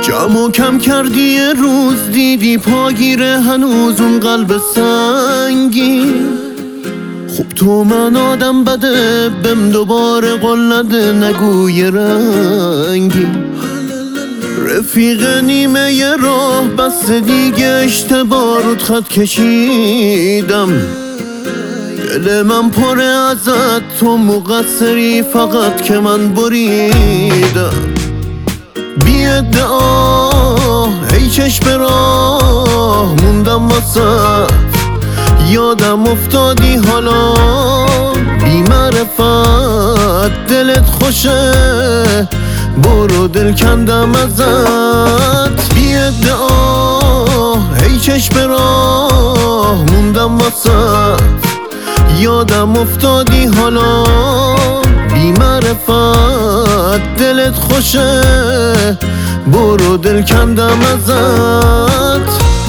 کم و کم کردی یه روز دیدی پاگیره هنوز اون قلب سنگی. خب تو من آدم بده بهم دوباره قول نده نگوی رنگی. رفیق نیمه یه راه بس دیگه اشتباه رود خط کشیدم. دل من پره ازت تو مقصری فقط که من بریدم. بی ادعا ای چشم راه موندم واسه یادم افتادی حالا بی معرفت دلت خوشه برو دل کندم ازت. بی ادعا ای چشم راه موندم واسه یادم افتادی حالا بی معرفت دلت خوشه برو دل کندم ازت.